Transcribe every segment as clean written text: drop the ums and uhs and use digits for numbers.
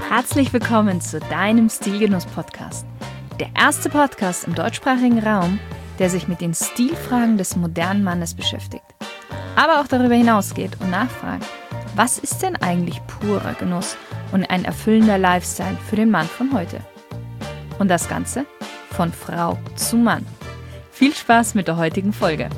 Herzlich willkommen zu deinem Stilgenuss-Podcast. Der erste Podcast im deutschsprachigen Raum, der sich mit den Stilfragen des modernen Mannes beschäftigt. Aber auch darüber hinausgeht und nachfragt, was ist denn eigentlich purer Genuss und ein erfüllender Lifestyle für den Mann von heute? Und das Ganze von Frau zu Mann. Viel Spaß mit der heutigen Folge.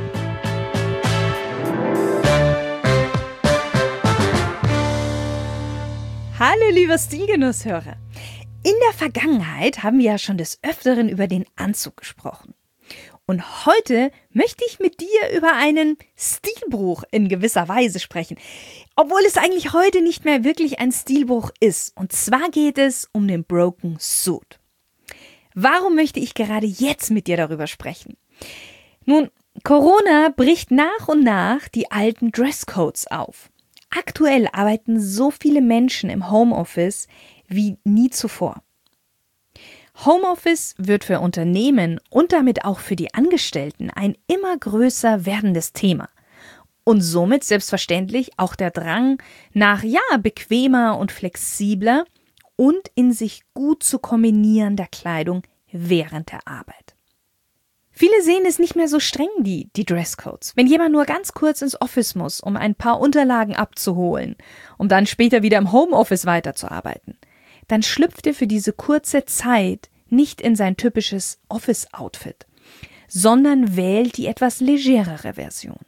Hallo lieber Stilgenusshörer. In der Vergangenheit haben wir ja schon des Öfteren über den Anzug gesprochen. Und heute möchte ich mit dir über einen Stilbruch in gewisser Weise sprechen. Obwohl es eigentlich heute nicht mehr wirklich ein Stilbruch ist. Und zwar geht es um den Broken Suit. Warum möchte ich gerade jetzt mit dir darüber sprechen? Nun, Corona bricht nach und nach die alten Dresscodes auf. Aktuell arbeiten so viele Menschen im Homeoffice wie nie zuvor. Homeoffice wird für Unternehmen und damit auch für die Angestellten ein immer größer werdendes Thema. Und somit selbstverständlich auch der Drang nach, bequemer und flexibler und in sich gut zu kombinierender Kleidung während der Arbeit. Viele sehen es nicht mehr so streng, die Dresscodes. Wenn jemand nur ganz kurz ins Office muss, um ein paar Unterlagen abzuholen, um dann später wieder im Homeoffice weiterzuarbeiten, dann schlüpft er für diese kurze Zeit nicht in sein typisches Office-Outfit, sondern wählt die etwas legerere Version.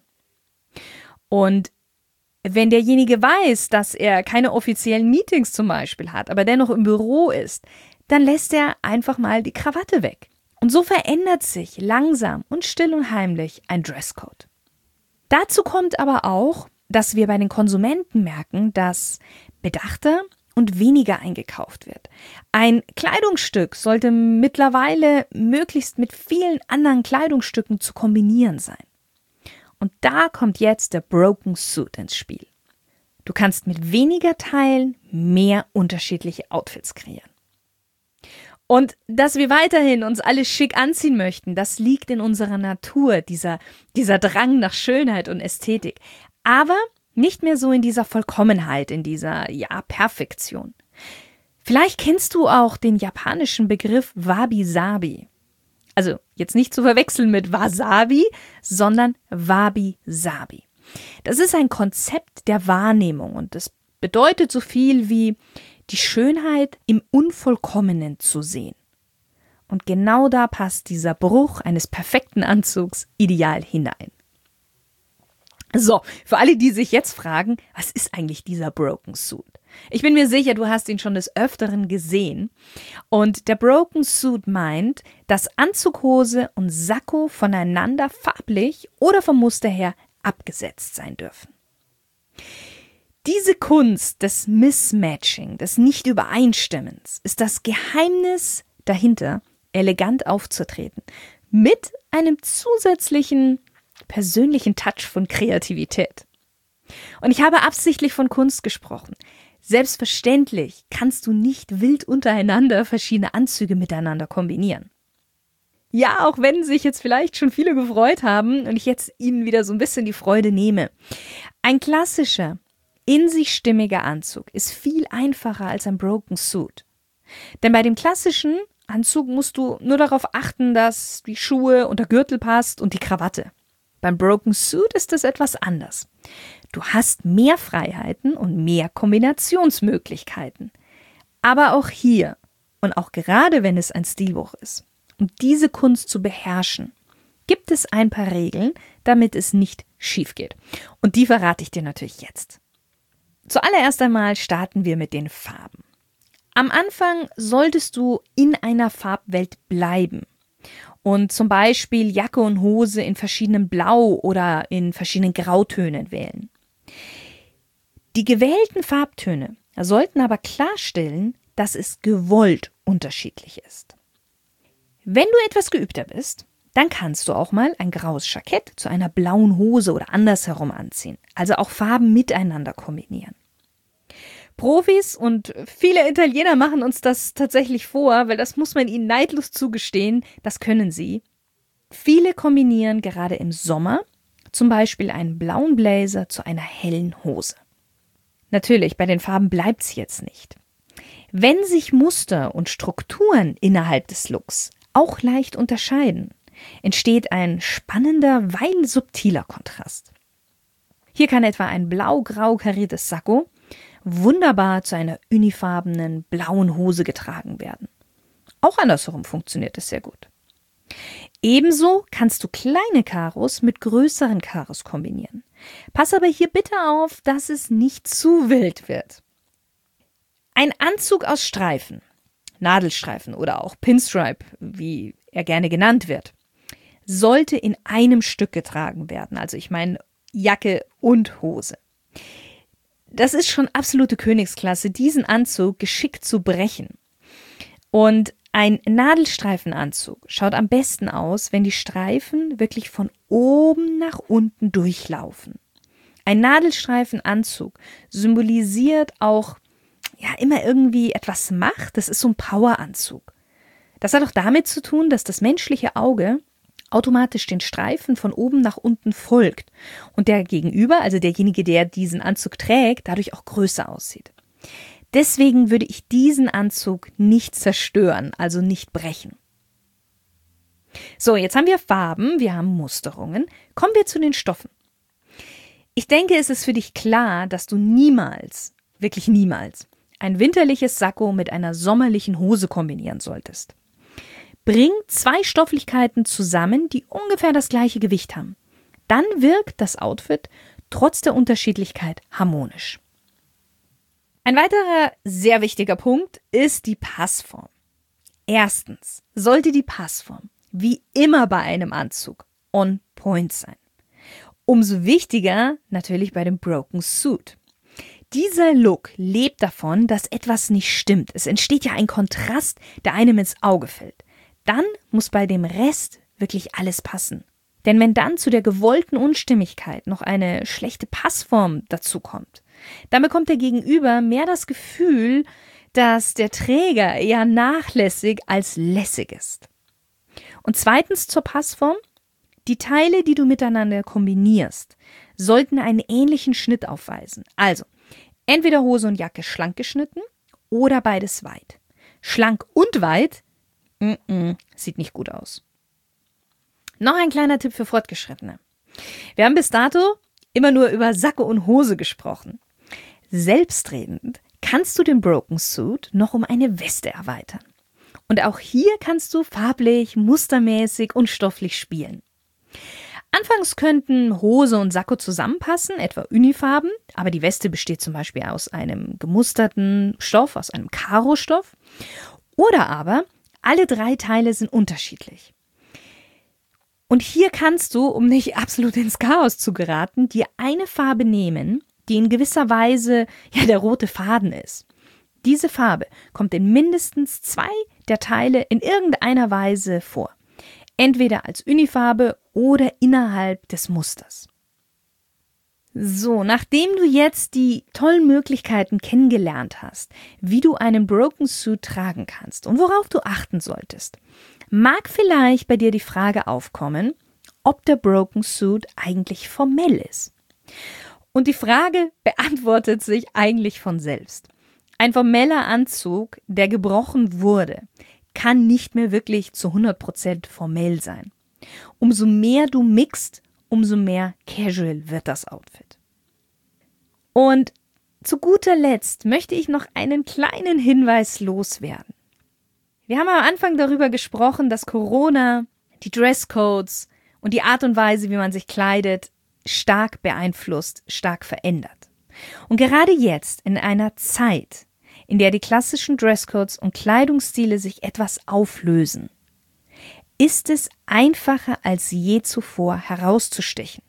Und wenn derjenige weiß, dass er keine offiziellen Meetings zum Beispiel hat, aber dennoch im Büro ist, dann lässt er einfach mal die Krawatte weg. Und so verändert sich langsam und still und heimlich ein Dresscode. Dazu kommt aber auch, dass wir bei den Konsumenten merken, dass bedachter und weniger eingekauft wird. Ein Kleidungsstück sollte mittlerweile möglichst mit vielen anderen Kleidungsstücken zu kombinieren sein. Und da kommt jetzt der Broken Suit ins Spiel. Du kannst mit weniger Teilen mehr unterschiedliche Outfits kreieren. Und dass wir weiterhin uns alle schick anziehen möchten, das liegt in unserer Natur, dieser Drang nach Schönheit und Ästhetik. Aber nicht mehr so in dieser Vollkommenheit, in dieser, Perfektion. Vielleicht kennst du auch den japanischen Begriff Wabi-Sabi. Also jetzt nicht zu verwechseln mit Wasabi, sondern Wabi-Sabi. Das ist ein Konzept der Wahrnehmung und das bedeutet so viel wie die Schönheit im Unvollkommenen zu sehen. Und genau da passt dieser Bruch eines perfekten Anzugs ideal hinein. So, für alle, die sich jetzt fragen, was ist eigentlich dieser Broken Suit? Ich bin mir sicher, du hast ihn schon des Öfteren gesehen. Und der Broken Suit meint, dass Anzughose und Sakko voneinander farblich oder vom Muster her abgesetzt sein dürfen. Diese Kunst des Mismatching, des Nicht-Übereinstimmens, ist das Geheimnis dahinter, elegant aufzutreten, mit einem zusätzlichen persönlichen Touch von Kreativität. Und ich habe absichtlich von Kunst gesprochen. Selbstverständlich kannst du nicht wild untereinander verschiedene Anzüge miteinander kombinieren. Ja, auch wenn sich jetzt vielleicht schon viele gefreut haben und ich jetzt ihnen wieder so ein bisschen die Freude nehme. Ein klassischer, in sich stimmiger Anzug ist viel einfacher als ein Broken Suit. Denn bei dem klassischen Anzug musst du nur darauf achten, dass die Schuhe und der Gürtel passt und die Krawatte. Beim Broken Suit ist es etwas anders. Du hast mehr Freiheiten und mehr Kombinationsmöglichkeiten. Aber auch hier, und auch gerade wenn es ein Stilbruch ist, um diese Kunst zu beherrschen, gibt es ein paar Regeln, damit es nicht schief geht. Und die verrate ich dir natürlich jetzt. Zuallererst einmal starten wir mit den Farben. Am Anfang solltest du in einer Farbwelt bleiben und zum Beispiel Jacke und Hose in verschiedenen Blau- oder in verschiedenen Grautönen wählen. Die gewählten Farbtöne sollten aber klarstellen, dass es gewollt unterschiedlich ist. Wenn du etwas geübter bist, dann kannst du auch mal ein graues Jackett zu einer blauen Hose oder andersherum anziehen, also auch Farben miteinander kombinieren. Profis und viele Italiener machen uns das tatsächlich vor, weil das muss man ihnen neidlos zugestehen, das können sie. Viele kombinieren gerade im Sommer zum Beispiel einen blauen Blazer zu einer hellen Hose. Natürlich, bei den Farben bleibt's jetzt nicht. Wenn sich Muster und Strukturen innerhalb des Looks auch leicht unterscheiden, entsteht ein spannender, weil subtiler Kontrast. Hier kann etwa ein blau-grau kariertes Sakko wunderbar zu einer unifarbenen blauen Hose getragen werden. Auch andersherum funktioniert es sehr gut. Ebenso kannst du kleine Karos mit größeren Karos kombinieren. Pass aber hier bitte auf, dass es nicht zu wild wird. Ein Anzug aus Streifen, Nadelstreifen oder auch Pinstripe, wie er gerne genannt wird, sollte in einem Stück getragen werden. Also ich meine Jacke und Hose. Das ist schon absolute Königsklasse, diesen Anzug geschickt zu brechen. Und ein Nadelstreifenanzug schaut am besten aus, wenn die Streifen wirklich von oben nach unten durchlaufen. Ein Nadelstreifenanzug symbolisiert auch immer irgendwie etwas Macht. Das ist so ein Poweranzug. Das hat auch damit zu tun, dass das menschliche Auge automatisch den Streifen von oben nach unten folgt und der Gegenüber, also derjenige, der diesen Anzug trägt, dadurch auch größer aussieht. Deswegen würde ich diesen Anzug nicht zerstören, also nicht brechen. So, jetzt haben wir Farben, wir haben Musterungen. Kommen wir zu den Stoffen. Ich denke, es ist für dich klar, dass du niemals, wirklich niemals, ein winterliches Sakko mit einer sommerlichen Hose kombinieren solltest. Bring 2 Stofflichkeiten zusammen, die ungefähr das gleiche Gewicht haben. Dann wirkt das Outfit trotz der Unterschiedlichkeit harmonisch. Ein weiterer sehr wichtiger Punkt ist die Passform. Erstens sollte die Passform, wie immer bei einem Anzug, on point sein. Umso wichtiger natürlich bei dem Broken Suit. Dieser Look lebt davon, dass etwas nicht stimmt. Es entsteht ja ein Kontrast, der einem ins Auge fällt. Dann muss bei dem Rest wirklich alles passen. Denn wenn dann zu der gewollten Unstimmigkeit noch eine schlechte Passform dazukommt, dann bekommt der Gegenüber mehr das Gefühl, dass der Träger eher nachlässig als lässig ist. Und zweitens zur Passform. Die Teile, die du miteinander kombinierst, sollten einen ähnlichen Schnitt aufweisen. Also, entweder Hose und Jacke schlank geschnitten oder beides weit. Schlank und weit, sieht nicht gut aus. Noch ein kleiner Tipp für Fortgeschrittene. Wir haben bis dato immer nur über Sakko und Hose gesprochen. Selbstredend kannst du den Broken Suit noch um eine Weste erweitern. Und auch hier kannst du farblich, mustermäßig und stofflich spielen. Anfangs könnten Hose und Sakko zusammenpassen, etwa Unifarben, aber die Weste besteht zum Beispiel aus einem gemusterten Stoff, aus einem Karo-Stoff. Oder aber alle 3 Teile sind unterschiedlich. Und hier kannst du, um nicht absolut ins Chaos zu geraten, dir eine Farbe nehmen, die in gewisser Weise der rote Faden ist. Diese Farbe kommt in mindestens 2 der Teile in irgendeiner Weise vor. Entweder als Unifarbe oder innerhalb des Musters. So, nachdem du jetzt die tollen Möglichkeiten kennengelernt hast, wie du einen Broken Suit tragen kannst und worauf du achten solltest, mag vielleicht bei dir die Frage aufkommen, ob der Broken Suit eigentlich formell ist. Und die Frage beantwortet sich eigentlich von selbst. Ein formeller Anzug, der gebrochen wurde, kann nicht mehr wirklich zu 100% formell sein. Umso mehr du mixt, umso mehr casual wird das Outfit. Und zu guter Letzt möchte ich noch einen kleinen Hinweis loswerden. Wir haben am Anfang darüber gesprochen, dass Corona, die Dresscodes und die Art und Weise, wie man sich kleidet, stark beeinflusst, stark verändert. Und gerade jetzt, in einer Zeit, in der die klassischen Dresscodes und Kleidungsstile sich etwas auflösen, ist es einfacher als je zuvor herauszustechen.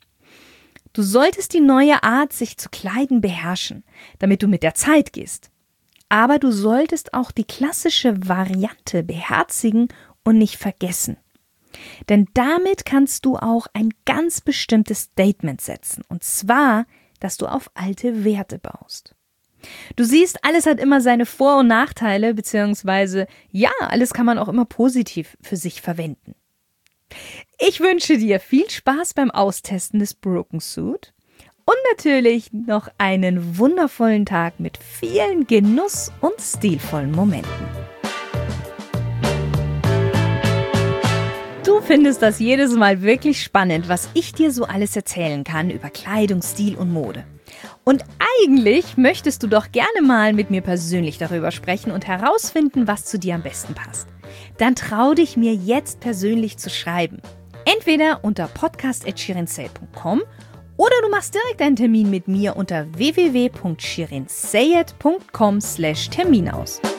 Du solltest die neue Art, sich zu kleiden, beherrschen, damit du mit der Zeit gehst. Aber du solltest auch die klassische Variante beherzigen und nicht vergessen. Denn damit kannst du auch ein ganz bestimmtes Statement setzen. Und zwar, dass du auf alte Werte baust. Du siehst, alles hat immer seine Vor- und Nachteile, beziehungsweise alles kann man auch immer positiv für sich verwenden. Ich wünsche dir viel Spaß beim Austesten des Broken Suit und natürlich noch einen wundervollen Tag mit vielen Genuss- und stilvollen Momenten. Du findest das jedes Mal wirklich spannend, was ich dir so alles erzählen kann über Kleidung, Stil und Mode. Und eigentlich möchtest du doch gerne mal mit mir persönlich darüber sprechen und herausfinden, was zu dir am besten passt. Dann trau dich mir jetzt persönlich zu schreiben. Entweder unter podcast@shirinsayed.com oder du machst direkt einen Termin mit mir unter www.shirinsayed.com/Termin aus.